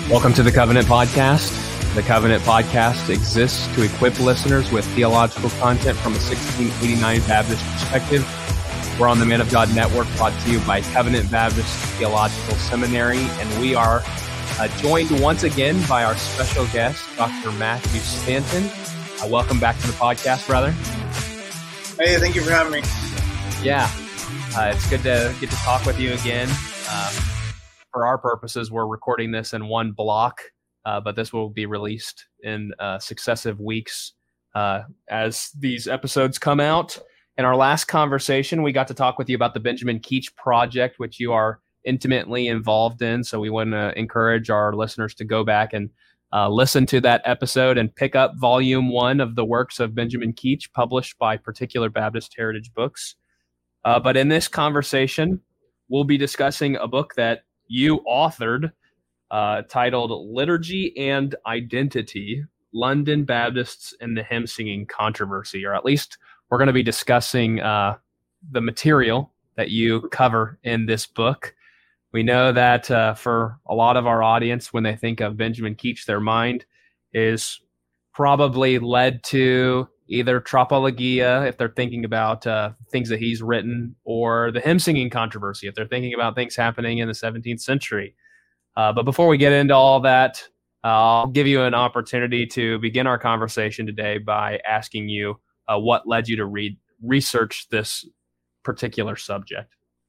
Welcome to the Covenant Podcast. The Covenant Podcast exists to equip listeners with theological content from a 1689 Baptist perspective. We're on the Man of God Network, brought to you by Covenant Baptist Theological Seminary, and we are joined once again by our special guest, Dr. Matthew Stanton. Welcome back to the podcast, brother. Hey, thank you for having me. Yeah, it's good to get to talk with you again. For our purposes, we're recording this in one block, but this will be released in successive weeks as these episodes come out. In our last conversation, we got to talk with you about the Benjamin Keach Project, which you are intimately involved in. So we want to encourage our listeners to go back and listen to that episode and pick up Volume 1 of the works of Benjamin Keach, published by Particular Baptist Heritage Books. But in this conversation, we'll be discussing a book that you authored titled Liturgy and Identity, London Baptists and the Hymn Singing Controversy, or at least we're going to be discussing the material that you cover in this book. We know that for a lot of our audience, when they think of Benjamin Keach, their mind is probably led to either Tropologia, if they're thinking about things that he's written, or the hymn singing controversy, if they're thinking about things happening in the 17th century. But before we get into all that, I'll give you an opportunity to begin our conversation today by asking you what led you to research this particular subject.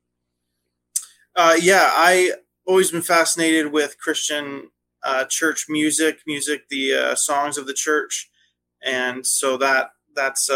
I always been fascinated with Christian church music, the songs of the church. And so that's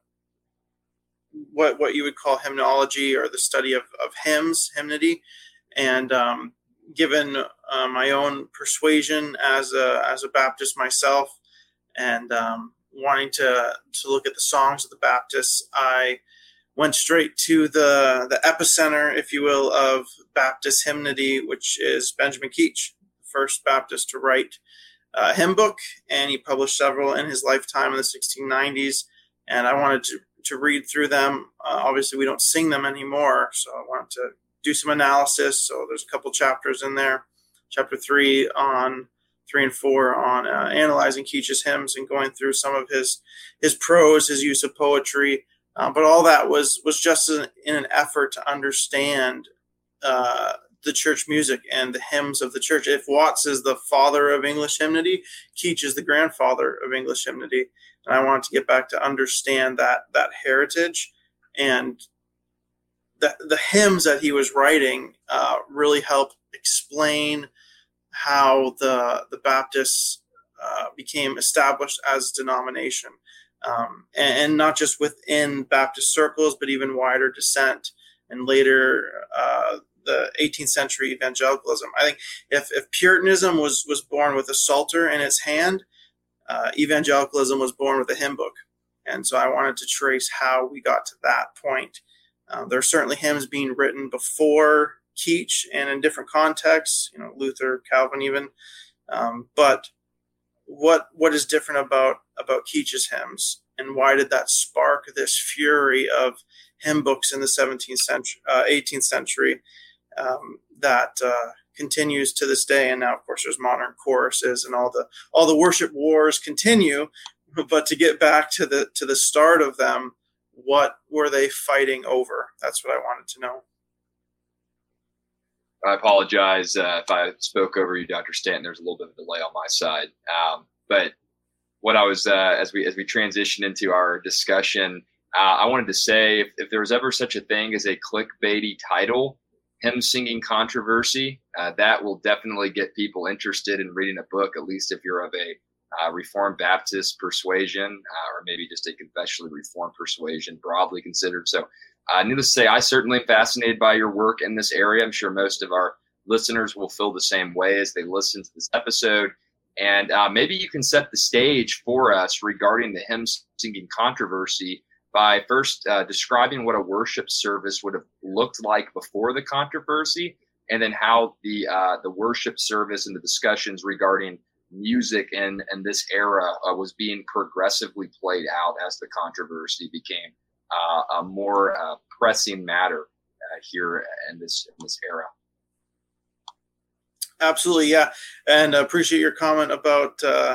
what you would call hymnology, or the study of hymns, hymnody. And given my own persuasion as a Baptist myself, and wanting to look at the songs of the Baptists, I went straight to the epicenter, if you will, of Baptist hymnody, which is Benjamin Keach, the first Baptist to write hymn book, and he published several in his lifetime in the 1690s, and I wanted to read through them. Obviously, we don't sing them anymore, so I wanted to do some analysis. So there's a couple chapters in there. Chapter 3 and 4 on analyzing Keach's hymns and going through some of his prose, his use of poetry, but all that was just in an effort to understand the church music and the hymns of the church. If Watts is the father of English hymnody, Keach is the grandfather of English hymnody. And I wanted to get back to understand that heritage, and the hymns that he was writing really help explain how the Baptists became established as a denomination, and not just within Baptist circles, but even wider dissent, and later the 18th century evangelicalism. I think if Puritanism was born with a psalter in its hand, evangelicalism was born with a hymn book. And so I wanted to trace how we got to that point. There are certainly hymns being written before Keach and in different contexts, Luther, Calvin even. But what is different about Keach's hymns, and why did that spark this fury of hymn books in the 18th century? That continues to this day, and now of course there's modern choruses, and all the worship wars continue. But to get back to the start of them, what were they fighting over? That's what I wanted to know. I apologize if I spoke over you, Dr. Stanton. There's a little bit of a delay on my side, but what I was as we transition into our discussion, I wanted to say if there was ever such a thing as a clickbaity title, hymn singing controversy, that will definitely get people interested in reading a book, at least if you're of a Reformed Baptist persuasion, or maybe just a confessionally Reformed persuasion, broadly considered. So needless to say, I certainly am fascinated by your work in this area. I'm sure most of our listeners will feel the same way as they listen to this episode. And maybe you can set the stage for us regarding the hymn singing controversy by first describing what a worship service would have looked like before the controversy, and then how the worship service and the discussions regarding music in this era was being progressively played out as the controversy became a more pressing matter here in this era. Absolutely, yeah, and appreciate your comment about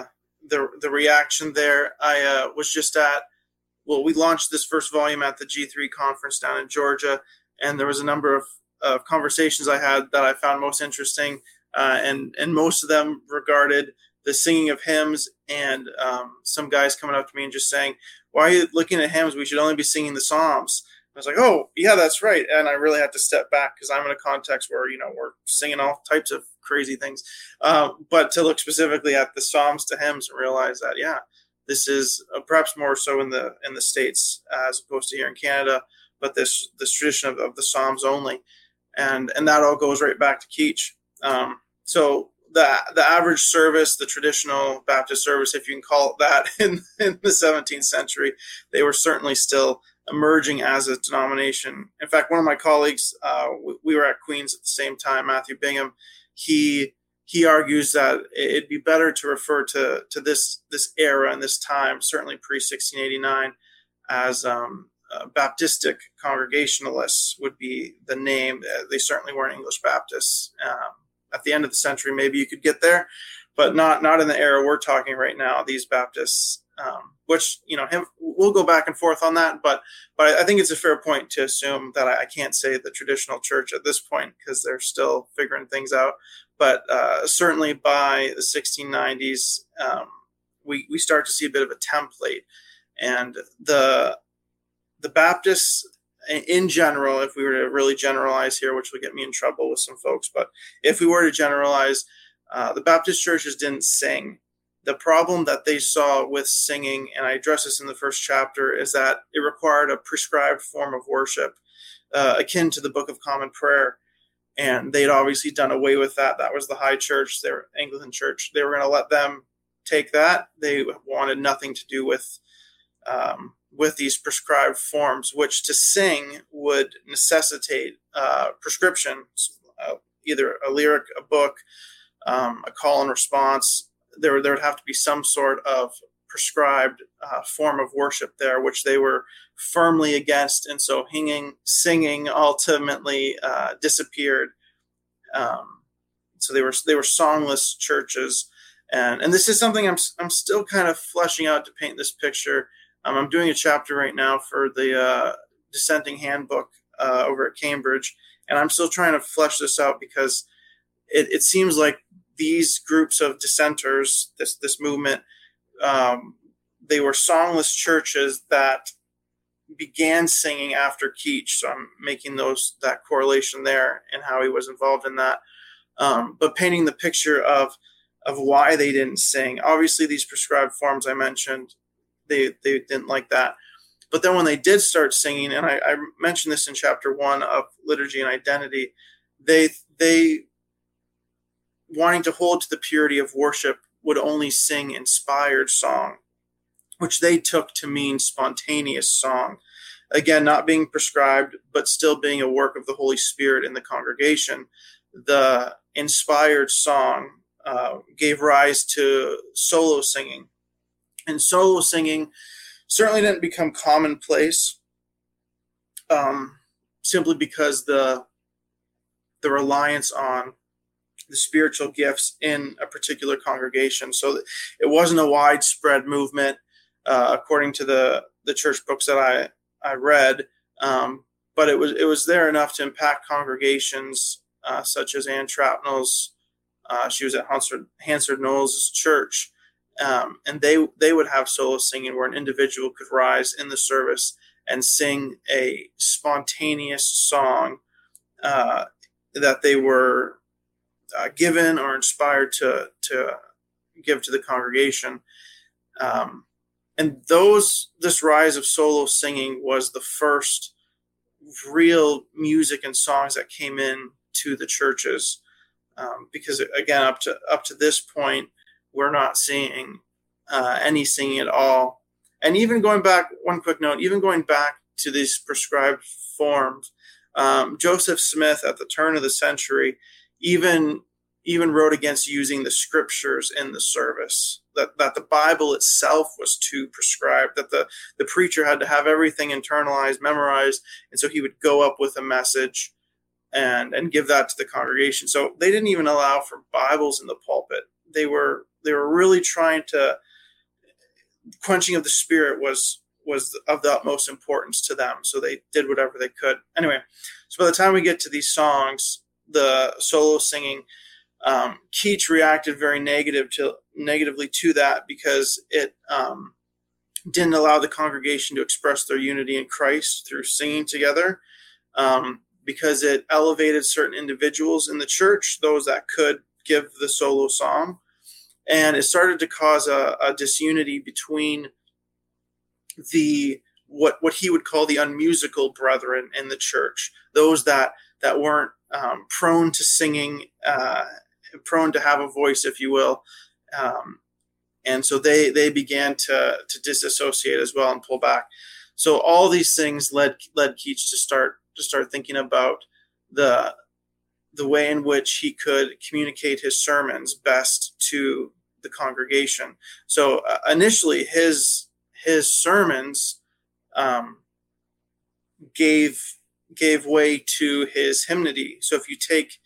the reaction there. I was just we launched this first volume at the G3 conference down in Georgia, and there was a number of conversations I had that I found most interesting, and most of them regarded the singing of hymns, and some guys coming up to me and just saying, "Why are you looking at hymns? We should only be singing the Psalms." I was like, "Oh, yeah, that's right." And I really had to step back because I'm in a context where, we're singing all types of crazy things. But to look specifically at the Psalms to hymns and realize that, yeah, this is perhaps more so in the States as opposed to here in Canada, but this tradition of the Psalms only. And that all goes right back to Keach. So the average service, the traditional Baptist service, if you can call it that, in the 17th century, they were certainly still emerging as a denomination. In fact, one of my colleagues, we were at Queen's at the same time, Matthew Bingham, he argues that it'd be better to refer to this era and this time, certainly pre-1689, as Baptistic Congregationalists would be the name. They certainly weren't English Baptists. At the end of the century, maybe you could get there, but not in the era we're talking right now. These Baptists, which we'll go back and forth on that, but I think it's a fair point to assume that I can't say the traditional church at this point because they're still figuring things out. But certainly by the 1690s, we start to see a bit of a template, and the Baptists in general, if we were to really generalize here, which would get me in trouble with some folks, but if we were to generalize, the Baptist churches didn't sing. The problem that they saw with singing, and I address this in the first chapter, is that it required a prescribed form of worship, akin to the Book of Common Prayer. And they'd obviously done away with that. That was the high church, their Anglican church. They were going to let them take that. They wanted nothing to do with these prescribed forms, which to sing would necessitate prescriptions, either a lyric, a book, a call and response. There would have to be some sort of prescribed form of worship there, which they were firmly against. And so singing ultimately disappeared. So they were songless churches. And this is something I'm still kind of fleshing out to paint this picture. I'm doing a chapter right now for the dissenting handbook over at Cambridge, and I'm still trying to flesh this out because it seems like these groups of dissenters, this movement, they were songless churches that began singing after Keach. So I'm making that correlation there and how he was involved in that. But painting the picture of why they didn't sing. Obviously, these prescribed forms I mentioned, they didn't like that. But then when they did start singing, and I mentioned this in chapter 1 of Liturgy and Identity, they wanting to hold to the purity of worship would only sing inspired song, which they took to mean spontaneous song. Again, not being prescribed, but still being a work of the Holy Spirit in the congregation. The inspired song gave rise to solo singing. And solo singing certainly didn't become commonplace, simply because the reliance on the spiritual gifts in a particular congregation. So it wasn't a widespread movement, according to the church books that I read, but it was there enough to impact congregations such as Anne Trapnell's. She was at Hansard Knowles' church, and they would have solo singing where an individual could rise in the service and sing a spontaneous song that they were given or inspired to give to the congregation. And this rise of solo singing was the first real music and songs that came in to the churches. Because again, up to this point, we're not seeing any singing at all. And even going back, one quick note, even going back to these prescribed forms, Joseph Smith at the turn of the century even wrote against using the scriptures in the service, that the Bible itself was too prescribed, that the preacher had to have everything internalized, memorized, and so he would go up with a message and give that to the congregation. So they didn't even allow for Bibles in the pulpit. They were really trying to, quenching of the Spirit was of the utmost importance to them. So they did whatever they could. Anyway, so by the time we get to these songs, the solo singing, Keach reacted very negatively to that, because it didn't allow the congregation to express their unity in Christ through singing together, because it elevated certain individuals in the church, those that could give the solo song, and it started to cause a disunity between the what he would call the unmusical brethren in the church, those that weren't prone to singing, prone to have a voice, if you will, and so they began to disassociate as well and pull back. So all these things led Keach to start thinking about the way in which he could communicate his sermons best to the congregation. So initially, his sermons gave way to his hymnody. So if you take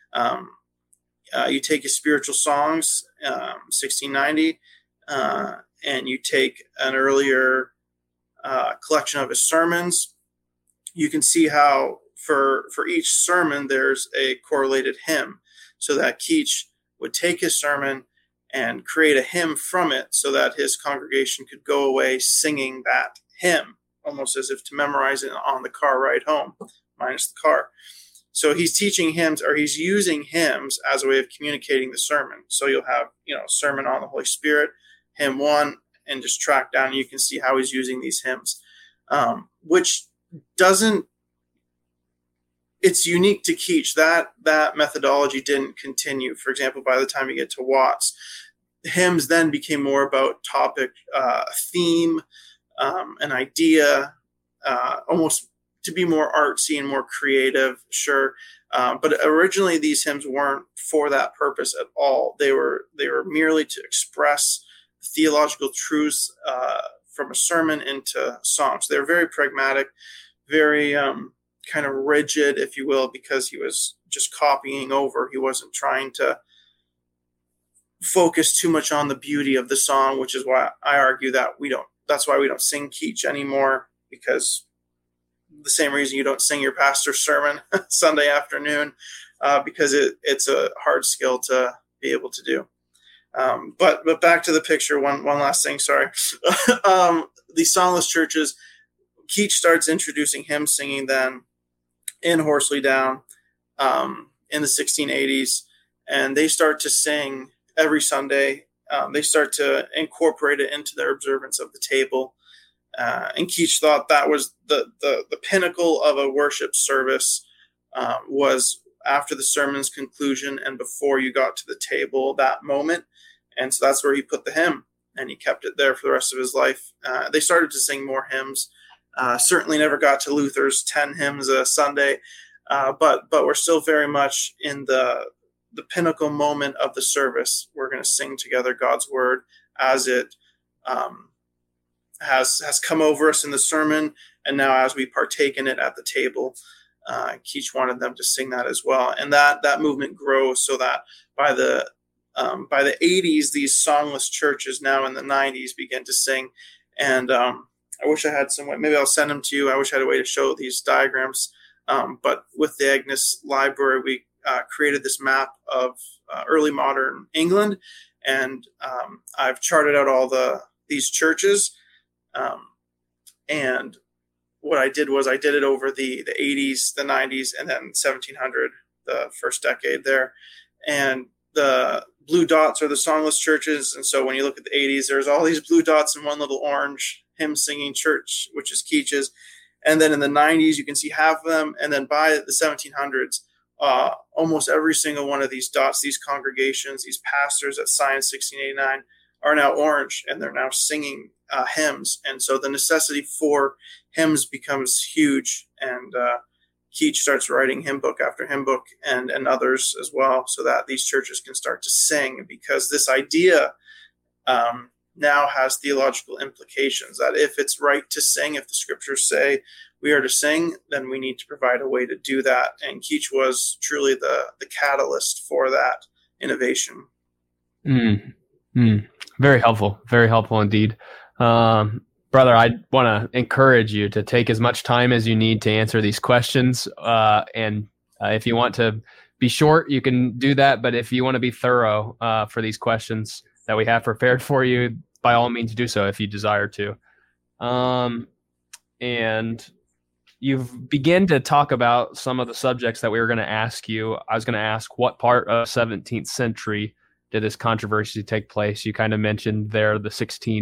his spiritual songs, 1690, and you take an earlier collection of his sermons, you can see how for each sermon there's a correlated hymn, so that Keach would take his sermon and create a hymn from it, so that his congregation could go away singing that hymn, almost as if to memorize it on the car ride home, minus the car. So he's teaching hymns, or he's using hymns as a way of communicating the sermon. So you'll have, sermon on the Holy Spirit, hymn 1, and just track down, and you can see how he's using these hymns, which it's unique to Keach. That methodology didn't continue. For example, by the time you get to Watts, hymns then became more about topic, theme, an idea, almost to be more artsy and more creative, sure. But originally these hymns weren't for that purpose at all. They were merely to express theological truths from a sermon into songs. They're very pragmatic, very kind of rigid, if you will, because he was just copying over. He wasn't trying to focus too much on the beauty of the song, which is why I argue that that's why we don't sing Keach anymore, because the same reason you don't sing your pastor's sermon Sunday afternoon, because it's a hard skill to be able to do. But back to the picture, one last thing, sorry. The songless churches, Keach starts introducing hymn singing then in Horsley Down in the 1680s, and they start to sing every Sunday. They start to incorporate it into their observance of the table. And Keach thought that was the pinnacle of a worship service, was after the sermon's conclusion and before you got to the table, that moment. And so that's where he put the hymn, and he kept it there for the rest of his life. They started to sing more hymns. Certainly never got to Luther's 10 hymns a Sunday, but we're still very much in the pinnacle moment of the service. We're going to sing together God's word as it has come over us in the sermon, and now as we partake in it at the table. Keach wanted them to sing that as well, and that movement grows, so that by the 80s, these songless churches now in the 90s begin to sing. And I wish I had some way, maybe I'll send them to you. I wish I had a way to show these diagrams. But with the Agnes Library, we created this map of early modern England, and I've charted out all these churches. And what I did was I did it over the 80s, the 90s, and then 1700, the first decade there. And the blue dots are the songless churches. And so when you look at the 80s, there's all these blue dots and one little orange hymn singing church, which is Keach's. And then in the 90s, you can see half of them. And then by the 1700s, almost every single one of these dots, these congregations, these pastors that signed 1689 are now orange, and they're now singing hymns. And so the necessity for hymns becomes huge. And Keach starts writing hymn book after hymn book, and others as well, so that these churches can start to sing, because this idea now has theological implications, that if it's right to sing, if the scriptures say we are to sing, then we need to provide a way to do that. And Keach was truly the catalyst for that innovation. Very helpful indeed. Brother, I want to encourage you to take as much time as you need to answer these questions. And if you want to be short, you can do that. But if you want to be thorough for these questions that we have prepared for you, by all means do so if you desire to. And you've begun to talk about some of the subjects that we were going to ask you. I was going to ask, what part of 17th century did this controversy take place? You kind of mentioned there the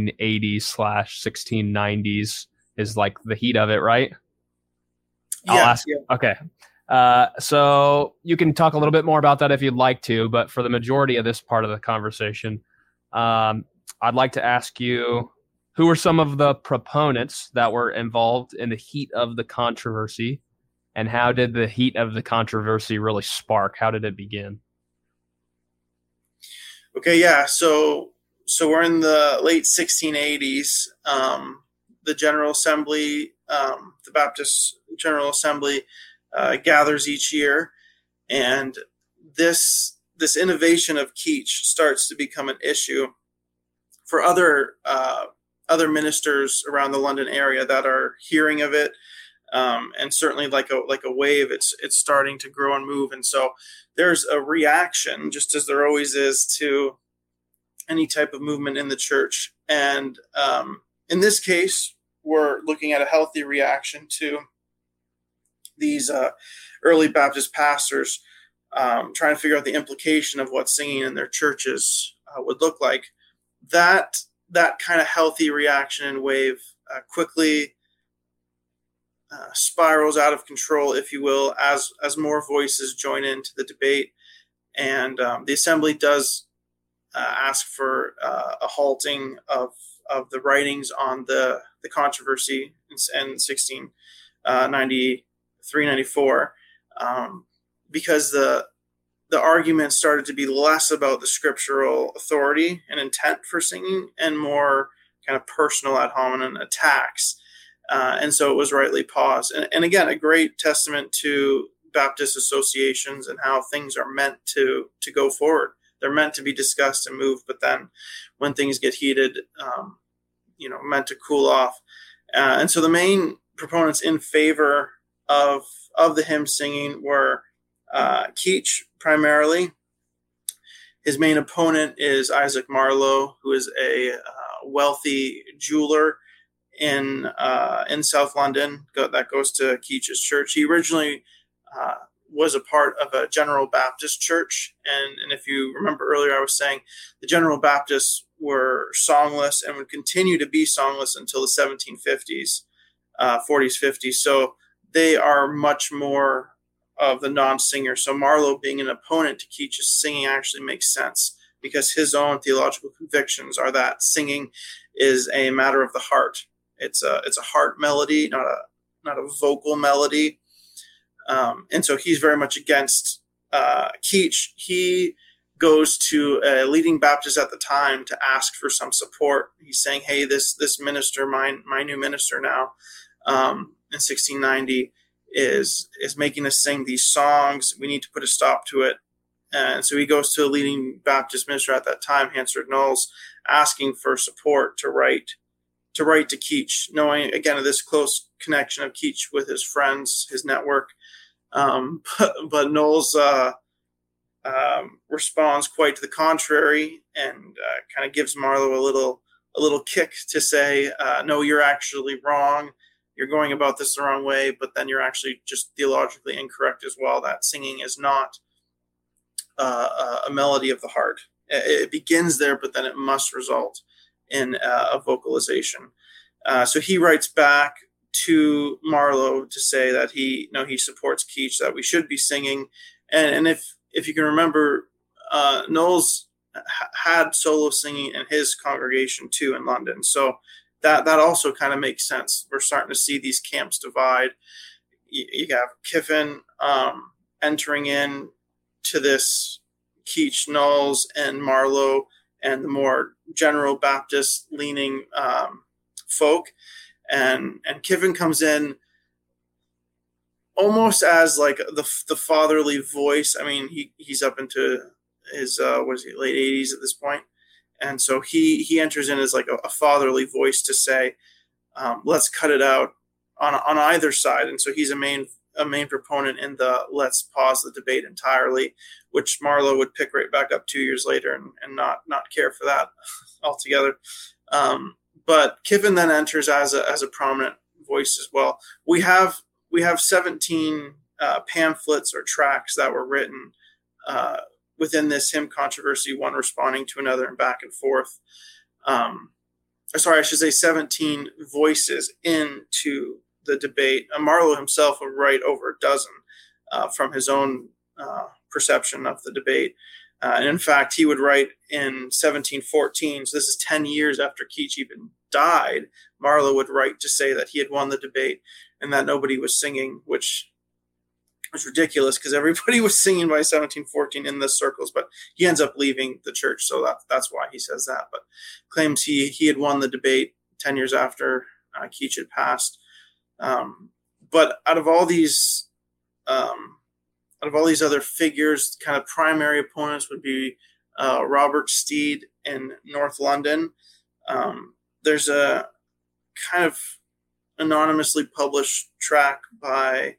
1680s/1690s is like the heat of it, right? I'll ask. Yeah. Okay. So you can talk a little bit more about that if you'd like to, but for the majority of this part of the conversation, I'd like to ask you, who were some of the proponents that were involved in the heat of the controversy, and how did the heat of the controversy really spark? How did it begin? Okay, yeah. So we're in the late 1680s. The General Assembly, the Baptist General Assembly, gathers each year, and this innovation of Keach starts to become an issue for other ministers around the London area that are hearing of it, and certainly like a wave, it's starting to grow and move. And so there's a reaction, just as there always is, to any type of movement in the church. And in this case, we're looking at a healthy reaction to these early Baptist pastors trying to figure out the implication of what singing in their churches would look like. That kind of healthy reaction and wave quickly spirals out of control, if you will, as more voices join into the debate. And the assembly does ask for a halting of the writings on the controversy in 1693-94, because the argument started to be less about the scriptural authority and intent for singing and more kind of personal ad hominem attacks. And so it was rightly paused. And again, a great testament to Baptist associations and how things are meant to go forward. They're meant to be discussed and moved, but then when things get heated, meant to cool off. And so the main proponents in favor of the hymn singing were Keach primarily. His main opponent is Isaac Marlowe, who is a wealthy jeweler in South London that goes to Keach's church. He originally was a part of a General Baptist church, and if you remember earlier, I was saying the General Baptists were songless and would continue to be songless until the 1750s, 40s, 50s. So they are much more of the non-singer. So Marlowe being an opponent to Keach's singing actually makes sense, because his own theological convictions are that singing is a matter of the heart. It's a heart melody, not a vocal melody. And so he's very much against Keach. He goes to a leading Baptist at the time to ask for some support. He's saying, hey, this minister, my new minister now, in 1690, is making us sing these songs. We need to put a stop to it. And so he goes to a leading Baptist minister at that time, Hansford Knowles, asking for support to write to Keach, knowing, again, of this close connection of Keach with his friends, his network. But Knowles responds quite to the contrary, and kind of gives Marlowe a little kick to say, no, you're actually wrong. You're going about this the wrong way, but then you're actually just theologically incorrect as well. That singing is not a melody of the heart. It begins there, but then it must result in a vocalization. So he writes back to Marlowe to say that he supports Keach, that we should be singing. And if you can remember, Knowles had solo singing in his congregation too in London. So that also kind of makes sense. We're starting to see these camps divide. You have Kiffin entering in to this Keach, Knowles, and Marlowe, and the more General Baptist leaning folk. And Kiffin comes in almost as like the fatherly voice. I mean, he's up into his late 80s at this point, and so he enters in as like a fatherly voice to say, let's cut it out on either side. And so he's a main proponent in the let's pause the debate entirely, which Marlowe would pick right back up 2 years later and not care for that altogether. But Kiffin then enters as a prominent voice as well. We have 17 pamphlets or tracts that were written within this hymn controversy, one responding to another and back and forth. Sorry, I should say 17 voices into the debate. Marlowe himself would write over a dozen from his own perception of the debate. And in fact, he would write in 1714, so this is 10 years after Keach even died, Marlowe would write to say that he had won the debate and that nobody was singing, which was ridiculous because everybody was singing by 1714 in the circles, but he ends up leaving the church, so that's why he says that. But claims he had won the debate 10 years after Keach had passed. But out of all these other figures, kind of primary opponents would be Robert Steed in North London. There's a kind of anonymously published track by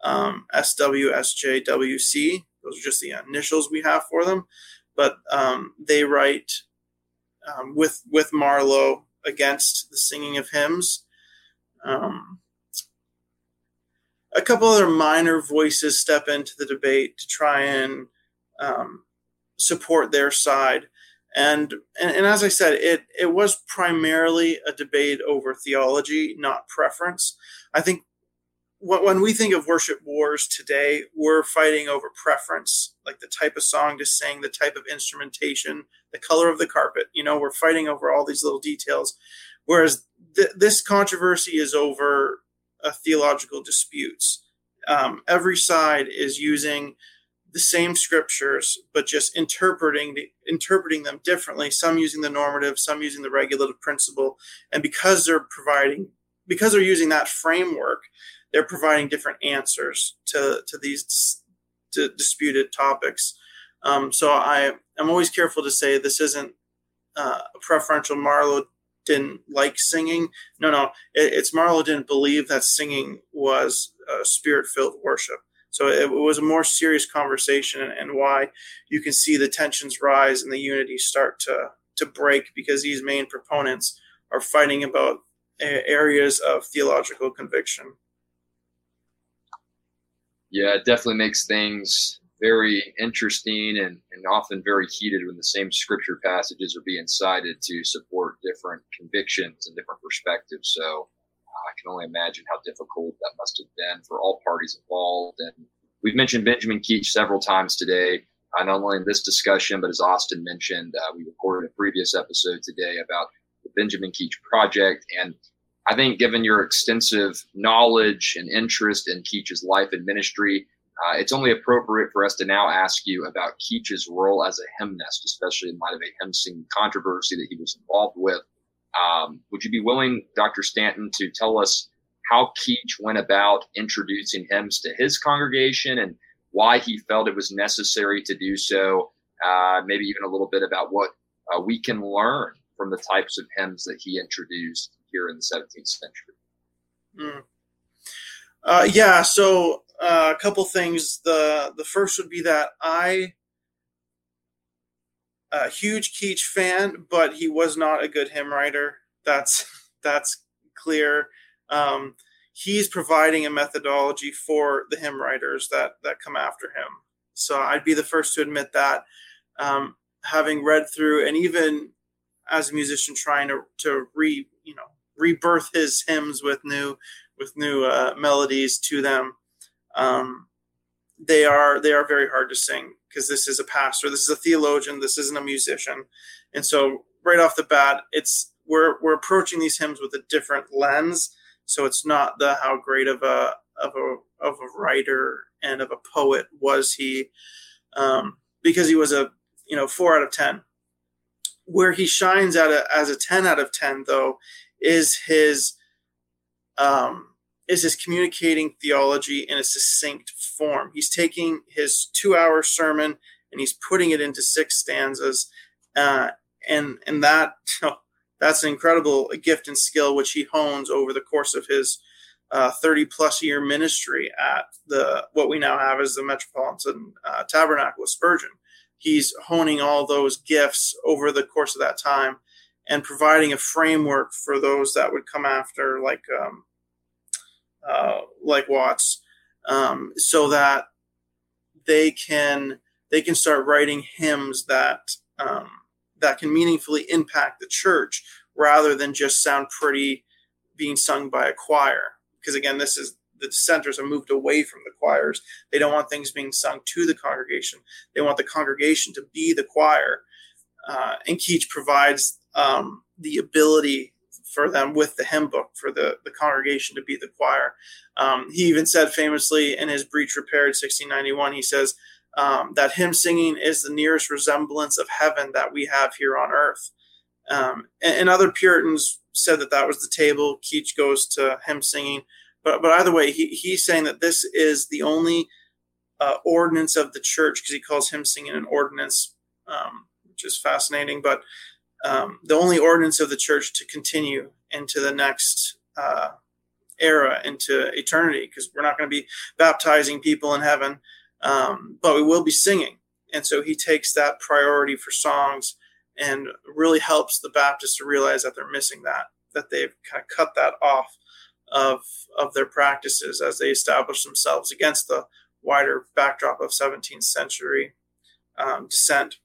SWSJWC. Those are just the initials we have for them. But they write with Marlowe against the singing of hymns. A couple other minor voices step into the debate to try and support their side. And as I said, it was primarily a debate over theology, not preference. I think when we think of worship wars today, we're fighting over preference, like the type of song to sing, the type of instrumentation, the color of the carpet. We're fighting over all these little details. Whereas this controversy is over theological disputes. Every side is using the same scriptures, but just interpreting them differently. Some using the normative, some using the regulative principle, and because they're using that framework, they're providing different answers to these disputed topics. So I'm always careful to say this isn't a preferential Marlowe didn't like singing. No, it's Marlowe didn't believe that singing was spirit-filled worship. So it was a more serious conversation, and why you can see the tensions rise and the unity start to break, because these main proponents are fighting about areas of theological conviction. Yeah, it definitely makes things very interesting and often very heated when the same scripture passages are being cited to support different convictions and different perspectives. So I can only imagine how difficult that must have been for all parties involved. And we've mentioned Benjamin Keach several times today, not only in this discussion, but as Austin mentioned, we recorded a previous episode today about the Benjamin Keach Project. And I think given your extensive knowledge and interest in Keach's life and ministry, it's only appropriate for us to now ask you about Keach's role as a hymnist, especially in light of a hymn singing controversy that he was involved with. Would you be willing, Dr. Stanton, to tell us how Keach went about introducing hymns to his congregation and why he felt it was necessary to do so? Maybe even a little bit about what we can learn from the types of hymns that he introduced here in the 17th century. So a couple things. The first would be that I a huge Keach fan, but he was not a good hymn writer. That's clear. He's providing a methodology for the hymn writers that come after him. So I'd be the first to admit that. Having read through, and even as a musician trying to rebirth his hymns with new melodies to them, they are very hard to sing, because this is a pastor, this is a theologian, this isn't a musician. And so right off the bat, we're approaching these hymns with a different lens. So it's not how great of a writer and of a poet was he, because he was a 4 out of 10. Where he shines as a 10 out of 10, though, is his is his communicating theology in a succinct form. He's taking his 2-hour sermon and he's putting it into 6 stanzas, and that that's an incredible gift and skill which he hones over the course of his 30-plus year ministry at what we now have as the Metropolitan Tabernacle of Spurgeon. He's honing all those gifts over the course of that time and providing a framework for those that would come after, like Watts, so that they can start writing hymns that can meaningfully impact the church rather than just sound pretty being sung by a choir. Because again, the dissenters have moved away from the choirs. They don't want things being sung to the congregation. They want the congregation to be the choir. And Keach provides the ability for them with the hymn book for the congregation to be the choir. He even said famously in his Breach Repaired 1691, he says that hymn singing is the nearest resemblance of heaven that we have here on earth. And other Puritans said that was the table. Keach goes to hymn singing. But either way, he's saying that this is the only ordinance of the church, because he calls hymn singing an ordinance, which is fascinating. But the only ordinance of the church to continue into the next era, into eternity, because we're not going to be baptizing people in heaven, but we will be singing. And so he takes that priority for songs and really helps the Baptists to realize that they're missing that they've kind of cut that off of their practices as they establish themselves against the wider backdrop of 17th century dissent.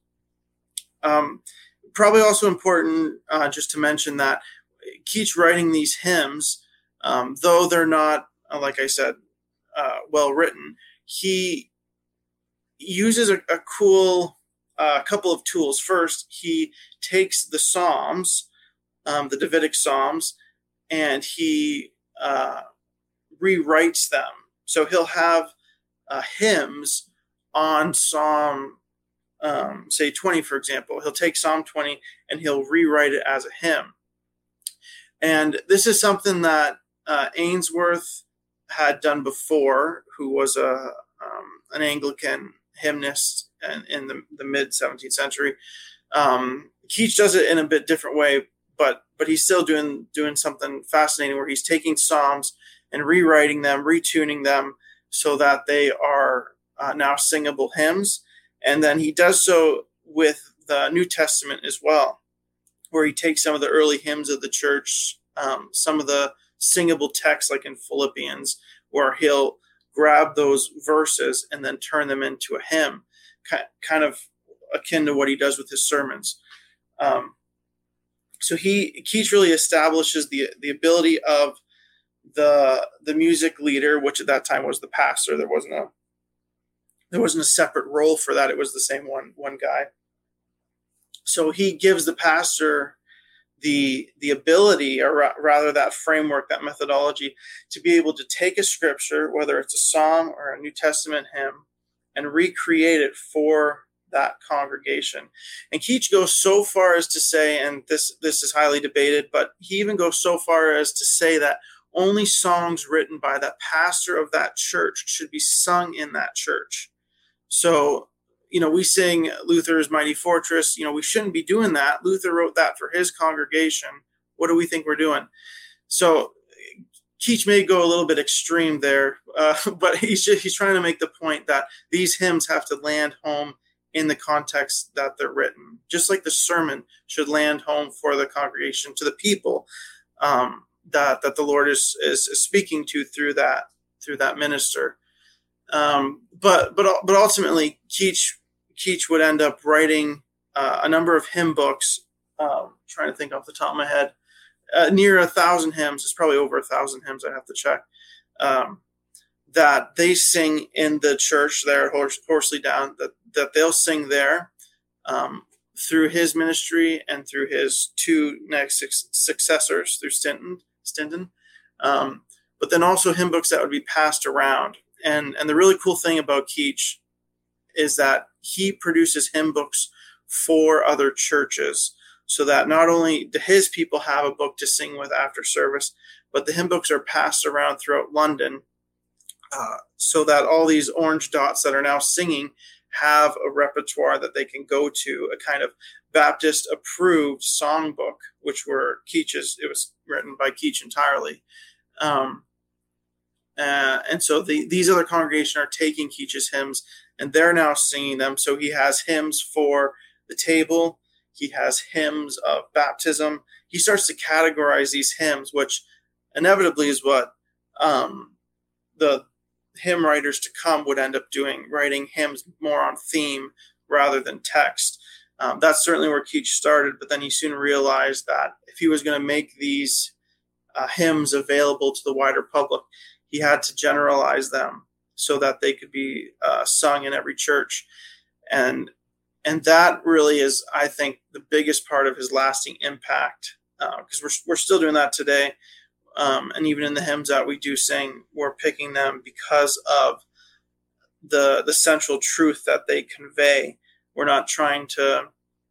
Probably also important just to mention that Keach writing these hymns, though they're not, like I said, well written, he uses a cool couple of tools. First, he takes the Psalms, the Davidic Psalms, and he rewrites them. So he'll have hymns on Psalm, say 20, for example. He'll take Psalm 20 and he'll rewrite it as a hymn. And this is something that Ainsworth had done before, who was an Anglican hymnist in the mid 17th century. Keach does it in a bit different way, but he's still doing something fascinating where he's taking Psalms and rewriting them, retuning them so that they are now singable hymns. And then he does so with the New Testament as well, where he takes some of the early hymns of the church, some of the singable texts like in Philippians, where he'll grab those verses and then turn them into a hymn, kind of akin to what he does with his sermons. So Keach really establishes the ability of the music leader, which at that time was the pastor. There wasn't a separate role for that. It was the same one guy. So he gives the pastor the ability, or rather that framework, that methodology, to be able to take a scripture, whether it's a psalm or a New Testament hymn, and recreate it for that congregation. And Keach goes so far as to say, and this is highly debated, but he even goes so far as to say that only songs written by that pastor of that church should be sung in that church. So, we sing Luther's Mighty Fortress. We shouldn't be doing that. Luther wrote that for his congregation. What do we think we're doing? So Keach may go a little bit extreme there, but he's trying to make the point that these hymns have to land home in the context that they're written, just like the sermon should land home for the congregation, to the people that the Lord is speaking to through that minister. But ultimately, Keach would end up writing a number of hymn books. Trying to think off the top of my head, near 1,000 hymns. It's probably over 1,000 hymns. I have to check. That they sing in the church there at Horsley Down. That they'll sing there through his ministry and through his 2 next successors through Stinton. But then also hymn books that would be passed around. And the really cool thing about Keach is that he produces hymn books for other churches. so that not only do his people have a book to sing with after service, but the hymn books are passed around throughout London, so that all these orange dots that are now singing have a repertoire that they can go to, a kind of Baptist approved songbook, which were Keach's. It was written by Keach entirely. And so these other congregations are taking Keach's hymns and they're now singing them. So he has hymns for the table. He has hymns of baptism. He starts to categorize these hymns, which inevitably is what the hymn writers to come would end up doing, writing hymns more on theme rather than text. That's certainly where Keach started, but then he soon realized that if he was going to make these hymns available to the wider public, he had to generalize them so that they could be sung in every church. And that really is, I think, the biggest part of his lasting impact, because we're still doing that today. And even in the hymns that we do sing, we're picking them because of the central truth that they convey. We're not trying to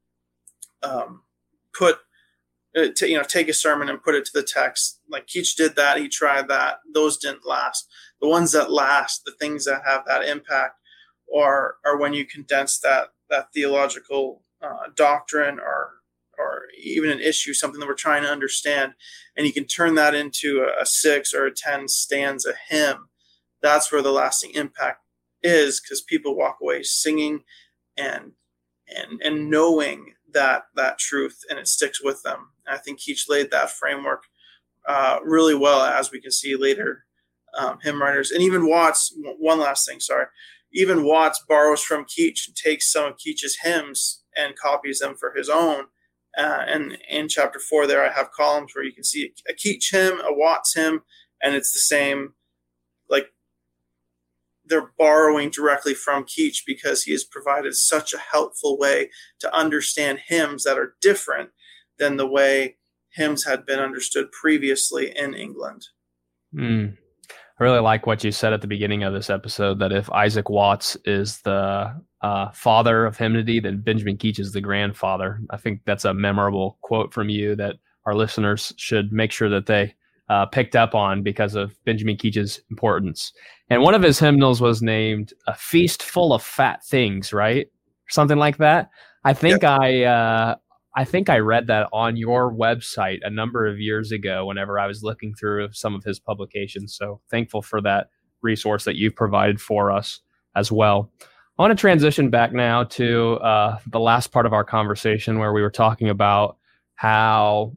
take a sermon and put it to the text. Like Keach did that, he tried that. Those didn't last. The ones that last, the things that have that impact, are when you condense that theological doctrine or even an issue, something that we're trying to understand, and you can turn that into a 6 or a 10 stanza hymn. That's where the lasting impact is, because people walk away singing and knowing that truth, and it sticks with them. And I think Keach laid that framework really well, as we can see later. Hymn writers, and even Watts, one last thing, sorry. Even Watts borrows from Keach and takes some of Keach's hymns and copies them for his own. And in chapter 4 there, I have columns where you can see a Keach hymn, a Watts hymn, and it's the same. Like, they're borrowing directly from Keach because he has provided such a helpful way to understand hymns that are different than the way hymns had been understood previously in England. I really like what you said at the beginning of this episode, that if Isaac Watts is the father of hymnody, then Benjamin Keach is the grandfather. I think that's a memorable quote from you that our listeners should make sure that they picked up on because of Benjamin Keach's importance. And one of his hymnals was named "A Feast Full of Fat Things," right? Something like that. I think yep. I think I read that on your website a number of years ago whenever I was looking through some of his publications. So thankful for that resource that you've provided for us as well. I want to transition back now to the last part of our conversation where we were talking about how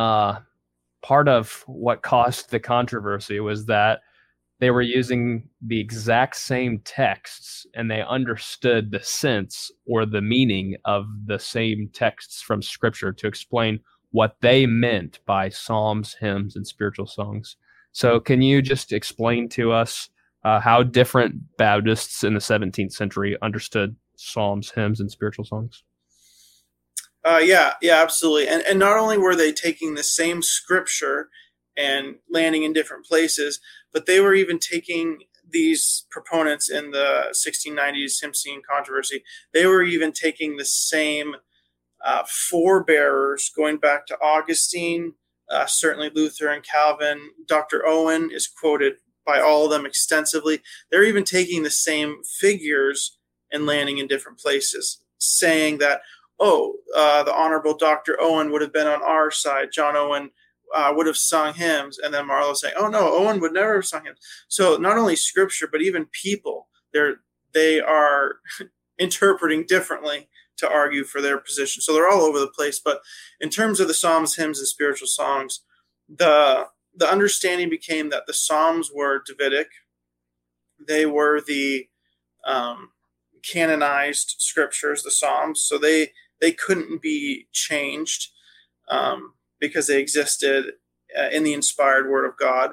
part of what caused the controversy was that they were using the exact same texts and they understood the sense or the meaning of the same texts from Scripture to explain what they meant by psalms, hymns, and spiritual songs. So can you just explain to us how different Baptists in the 17th century understood psalms, hymns, and spiritual songs? Yeah, absolutely. And not only were they taking the same Scripture and landing in different places, but they were even taking these proponents in the 1690s hymn singing controversy. They were even taking the same forebearers going back to Augustine, certainly Luther and Calvin. Dr. Owen is quoted by all of them extensively. They're even taking the same figures and landing in different places, saying that, the Honorable Dr. Owen would have been on our side. John Owen would have sung hymns, and then Marlowe saying, "Oh no, Owen would never have sung hymns." So not only Scripture, but even people, they are interpreting differently to argue for their position. So they're all over the place. But in terms of the Psalms, hymns, and spiritual songs, the understanding became that the Psalms were Davidic. They were the canonized scriptures, the Psalms. So they couldn't be changed. Because they existed in the inspired Word of God.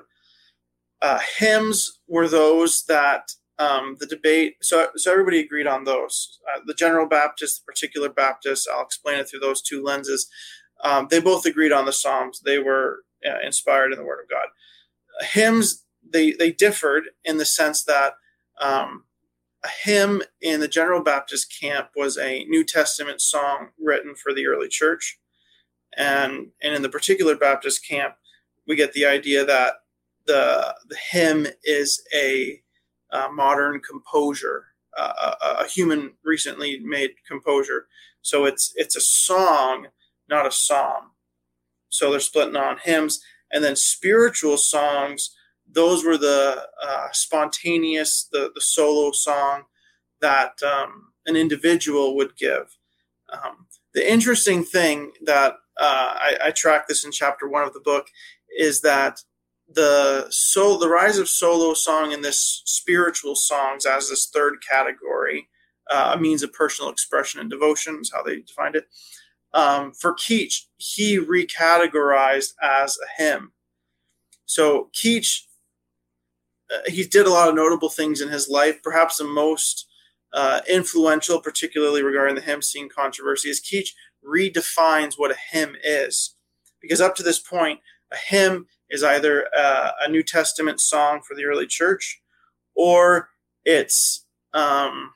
Hymns were those that the debate, so everybody agreed on those. The General Baptist, the Particular Baptist, I'll explain it through those two lenses. They both agreed on the Psalms. They were inspired in the Word of God. Hymns, they differed in the sense that a hymn in the General Baptist camp was a New Testament song written for the early church. And in the particular Baptist camp, we get the idea that the hymn is a modern composure, a human recently made composure. So it's a song, not a psalm. So they're splitting on hymns. And then spiritual songs, those were the spontaneous, the solo song that an individual would give. The interesting thing that I track this in chapter 1 of the book is that the rise of solo song and this spiritual songs as this third category, a means of personal expression and devotion is how they defined it. For Keach, he recategorized as a hymn. So Keach, he did a lot of notable things in his life. Perhaps the most influential, particularly regarding the hymn singing controversy, is Keach redefines what a hymn is. Because up to this point, a hymn is either a New Testament song for the early church, or it's a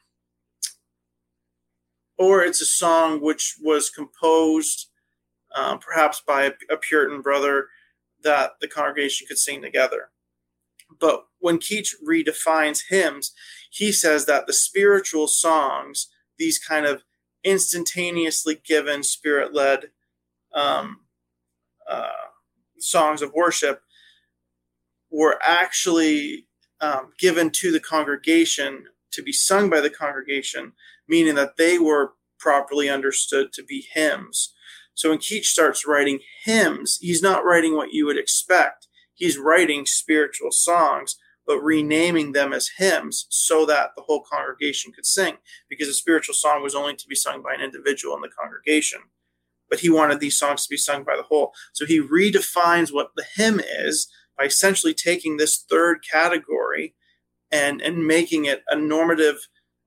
song which was composed perhaps by a Puritan brother that the congregation could sing together. But when Keach redefines hymns, he says that the spiritual songs, these kind of instantaneously given, spirit-led songs of worship, were actually given to the congregation to be sung by the congregation, meaning that they were properly understood to be hymns. So when Keach starts writing hymns, he's not writing what you would expect. He's writing spiritual songs, but renaming them as hymns so that the whole congregation could sing, because a spiritual song was only to be sung by an individual in the congregation. But he wanted these songs to be sung by the whole. So he redefines what the hymn is by essentially taking this third category and making it a normative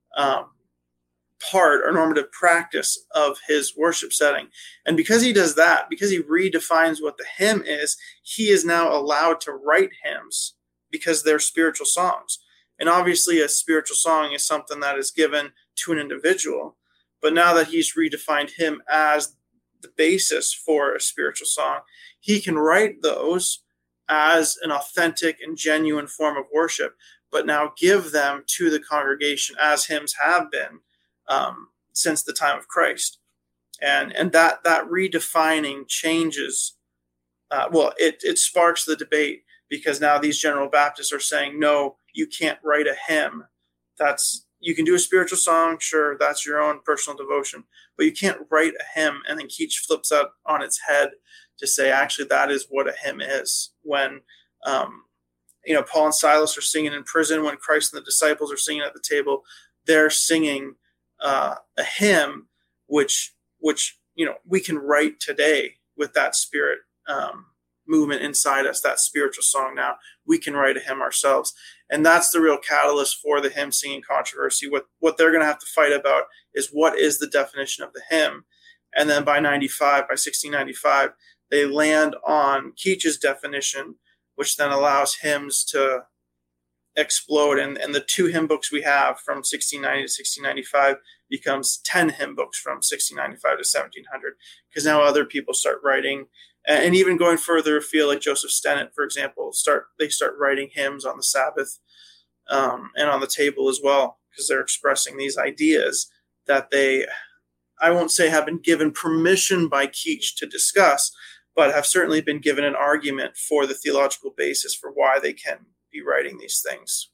part or normative practice of his worship setting. And because he does that, because he redefines what the hymn is, he is now allowed to write hymns because they're spiritual songs. And obviously a spiritual song is something that is given to an individual. But now that he's redefined hymn as the basis for a spiritual song, he can write those as an authentic and genuine form of worship, but now give them to the congregation as hymns have been since the time of Christ. And that redefining changes, it sparks the debate, because now these General Baptists are saying, no, you can't write a hymn. You can do a spiritual song, sure, that's your own personal devotion, but you can't write a hymn. And then Keach flips that on its head to say, actually, that is what a hymn is. When, Paul and Silas are singing in prison, when Christ and the disciples are singing at the table, they're singing a hymn, which we can write today with that spirit movement inside us, that spiritual song. Now we can write a hymn ourselves. And that's the real catalyst for the hymn singing controversy. What they're going to have to fight about is what is the definition of the hymn. And then by 1695, they land on Keach's definition, which then allows hymns to explode. And the 2 hymn books we have from 1690 to 1695 becomes 10 hymn books from 1695 to 1700, because now other people start writing. And even going further afield, like Joseph Stennett, for example, they start writing hymns on the Sabbath and on the table as well, because they're expressing these ideas that I won't say have been given permission by Keach to discuss, but have certainly been given an argument for the theological basis for why they can be writing these things.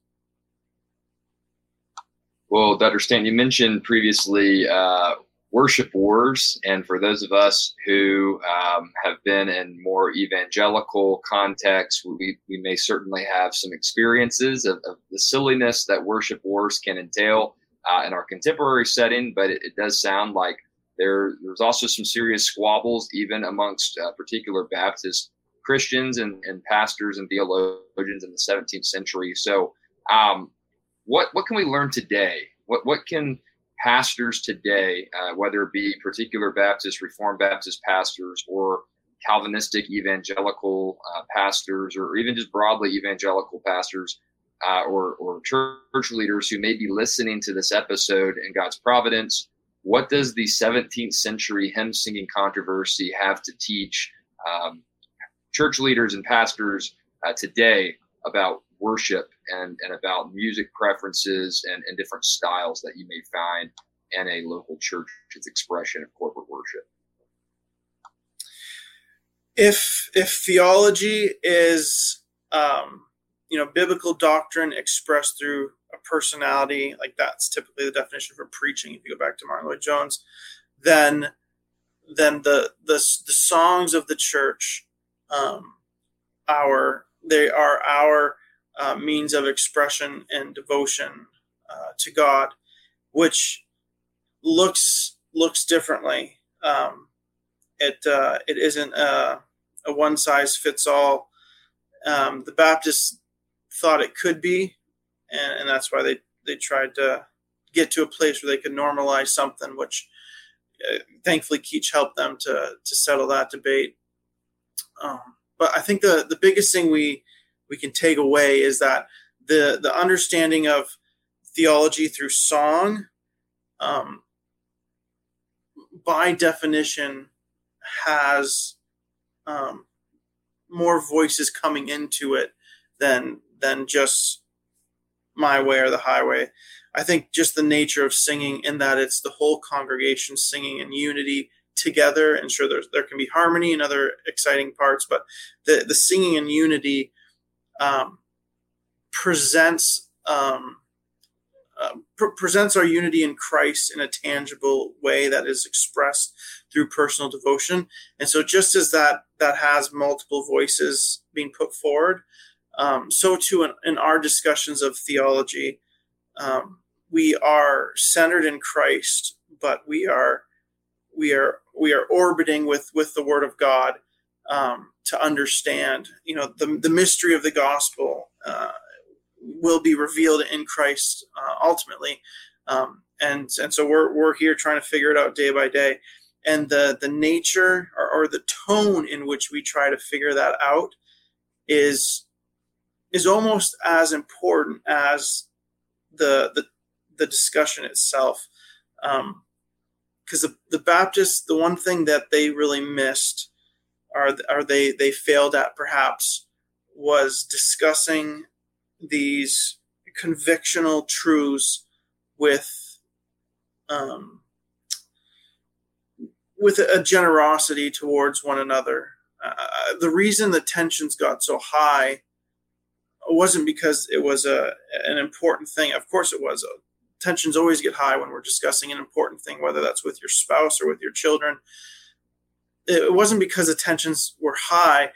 Well, Dr. Stanton, you mentioned previously worship wars, and for those of us who have been in more evangelical contexts, we may certainly have some experiences of the silliness that worship wars can entail in our contemporary setting, but it does sound like there's also some serious squabbles even amongst particular Baptist Christians and pastors and theologians in the 17th century. So what can we learn today? What can pastors today, whether it be particular Baptist, Reformed Baptist pastors, or Calvinistic evangelical pastors, or even just broadly evangelical pastors or church leaders who may be listening to this episode in God's providence, what does the 17th century hymn singing controversy have to teach church leaders and pastors today about worship and about music preferences and different styles that you may find in a local church's expression of corporate worship? If theology is biblical doctrine expressed through a personality, like that's typically the definition for preaching, if you go back to Martyn Lloyd-Jones, then the songs of the church are our means of expression and devotion to God, which looks differently. It isn't a one size fits all. The Baptists thought it could be, and that's why they tried to get to a place where they could normalize something, which thankfully Keach helped them to settle that debate. But I think the biggest thing we can take away is that the understanding of theology through song, by definition, has more voices coming into it than just my way or the highway. I think just the nature of singing, in that it's the whole congregation singing in unity together, and sure there can be harmony and other exciting parts, but the singing in unity presents our unity in Christ in a tangible way that is expressed through personal devotion. And so just as that has multiple voices being put forward, so too in our discussions of theology, we are centered in Christ, but we are orbiting with the Word of God to understand, the mystery of the gospel will be revealed in Christ ultimately, and so we're here trying to figure it out day by day, and the nature or the tone in which we try to figure that out is almost as important as the discussion itself, because the Baptists, the one thing that they really missed, or they failed at perhaps, was discussing these convictional truths with a generosity towards one another. The reason the tensions got so high wasn't because it was an important thing. Of course it was. Tensions always get high when we're discussing an important thing, whether that's with your spouse or with your children. It wasn't because the tensions were high.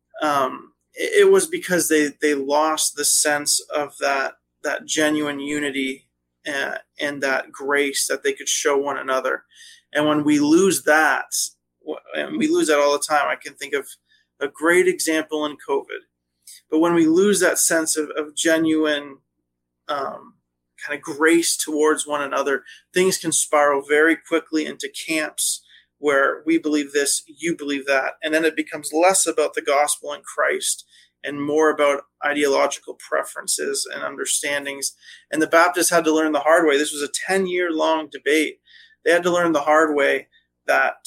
It was because they lost the sense of that genuine unity and that grace that they could show one another. And when we lose that, and we lose that all the time, I can think of a great example in COVID. But when we lose that sense of genuine kind of grace towards one another, things can spiral very quickly into camps where we believe this, you believe that. And then it becomes less about the gospel and Christ and more about ideological preferences and understandings. And the Baptists had to learn the hard way. This was a 10-year-long debate. They had to learn the hard way that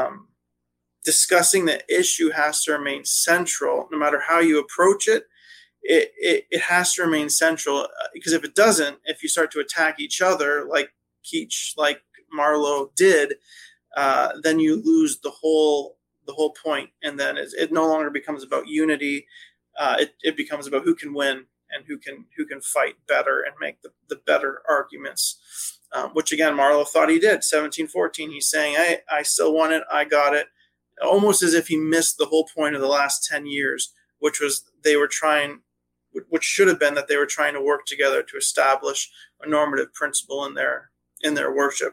discussing the issue has to remain central. No matter how you approach it, it has to remain central, because if it doesn't, if you start to attack each other like Keach, like Marlowe did, then you lose the whole point, and then it no longer becomes about unity. It becomes about who can win and who can fight better and make the better arguments, which again Marlowe thought he did. 1714, he's saying, I still won it, I got it, almost as if he missed the whole point of the last 10 years, which should have been that they were trying to work together to establish a normative principle in their worship.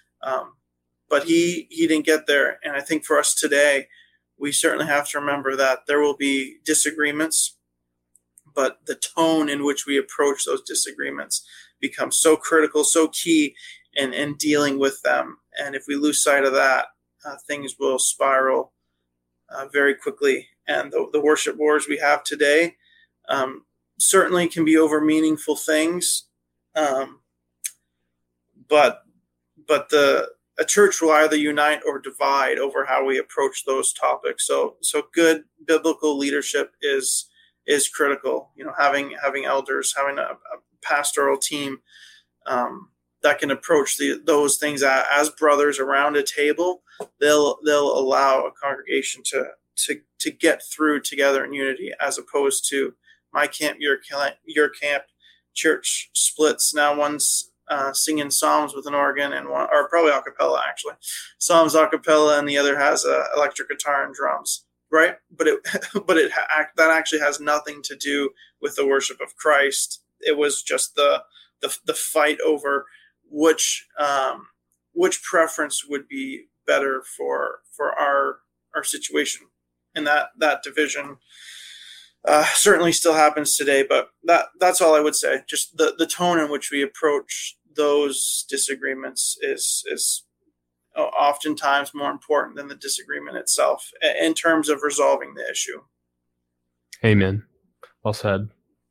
But he didn't get there. And I think for us today, we certainly have to remember that there will be disagreements, but the tone in which we approach those disagreements becomes so critical, so key in dealing with them. And if we lose sight of that, things will spiral very quickly. And the worship wars we have today certainly can be over meaningful things, but a church will either unite or divide over how we approach those topics. So good biblical leadership is critical. Having elders, having a pastoral team that can approach those things as brothers around a table. They'll allow a congregation to get through together in unity, as opposed to my camp, your camp, church splits. Now one's singing psalms with an organ, and one, or probably a cappella actually, psalms a cappella, and the other has a electric guitar and drums, right? But that actually has nothing to do with the worship of Christ. It was just the fight over which preference would be better for our situation, and that division certainly still happens today. But that's all I would say. Just the tone in which we approach those disagreements is oftentimes more important than the disagreement itself in terms of resolving the issue. Amen. Well said.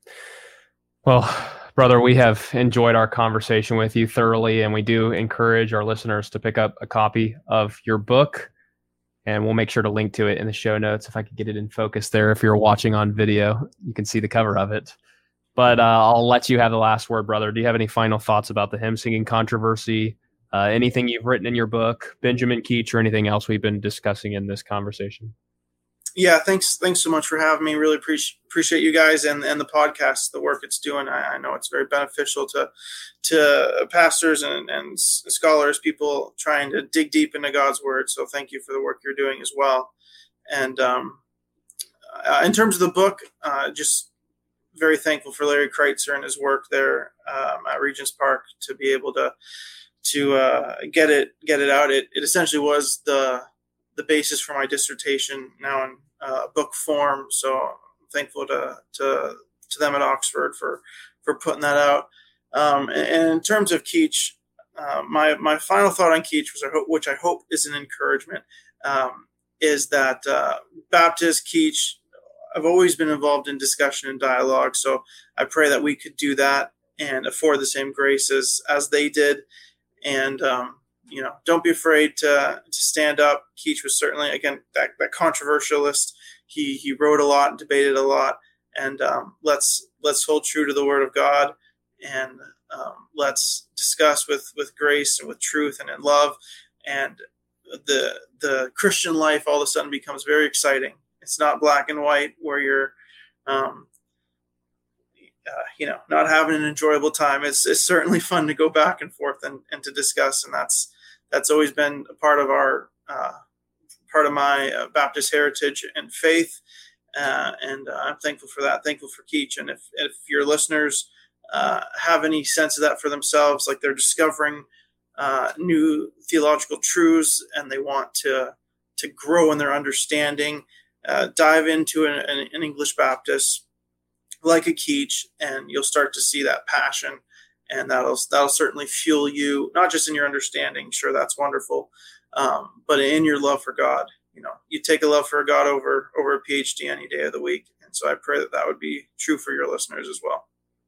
Well, brother, we have enjoyed our conversation with you thoroughly, and we do encourage our listeners to pick up a copy of your book, and we'll make sure to link to it in the show notes. If I could get it in focus there, if you're watching on video, you can see the cover of it. But I'll let you have the last word, brother. Do you have any final thoughts about the hymn singing controversy, anything you've written in your book, Benjamin Keach, or anything else we've been discussing in this conversation? Yeah, thanks so much for having me. Really appreciate you guys and the podcast, the work it's doing. I know it's very beneficial to pastors and scholars, people trying to dig deep into God's word. So thank you for the work you're doing as well. And in terms of the book, just very thankful for Larry Kreitzer and his work there at Regents Park to be able to get it out. It essentially was the basis for my dissertation, now in book form. So I'm thankful to them at Oxford for putting that out. And in terms of Keach, my final thought on Keach, which I hope is an encouragement, is that Baptist Keach, I've always been involved in discussion and dialogue. So I pray that we could do that and afford the same grace as they did. And don't be afraid to stand up. Keach was certainly, again, that controversialist. He wrote a lot, debated a lot, and let's hold true to the Word of God, and let's discuss with grace and with truth and in love. And the Christian life all of a sudden becomes very exciting. It's not black and white where you're not having an enjoyable time. It's certainly fun to go back and forth and to discuss, and that's always been a part of part of my Baptist heritage and faith, and I'm thankful for that. Thankful for Keach, and if your listeners have any sense of that for themselves, like they're discovering new theological truths and they want to grow in their understanding, dive into an English Baptist like a Keach, and you'll start to see that passion, and that'll certainly fuel you, not just in your understanding. Sure, that's wonderful, but in your love for God. You take a love for God over a PhD any day of the week, and so I pray that would be true for your listeners as well.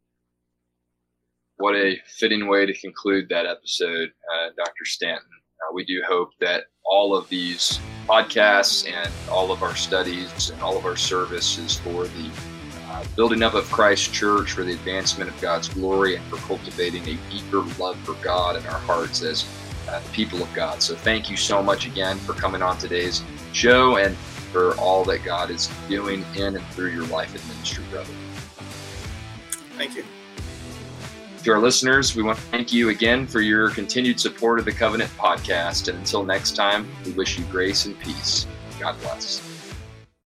What a fitting way to conclude that episode, Dr. Stanton. We do hope that all of these podcasts and all of our studies and all of our services for the building up of Christ Church, for the advancement of God's glory, and for cultivating a deeper love for God in our hearts as the people of God. So thank you so much again for coming on today's show and for all that God is doing in and through your life and ministry, brother. Thank you. To our listeners, we want to thank you again for your continued support of the Covenant Podcast. And until next time, we wish you grace and peace. God bless.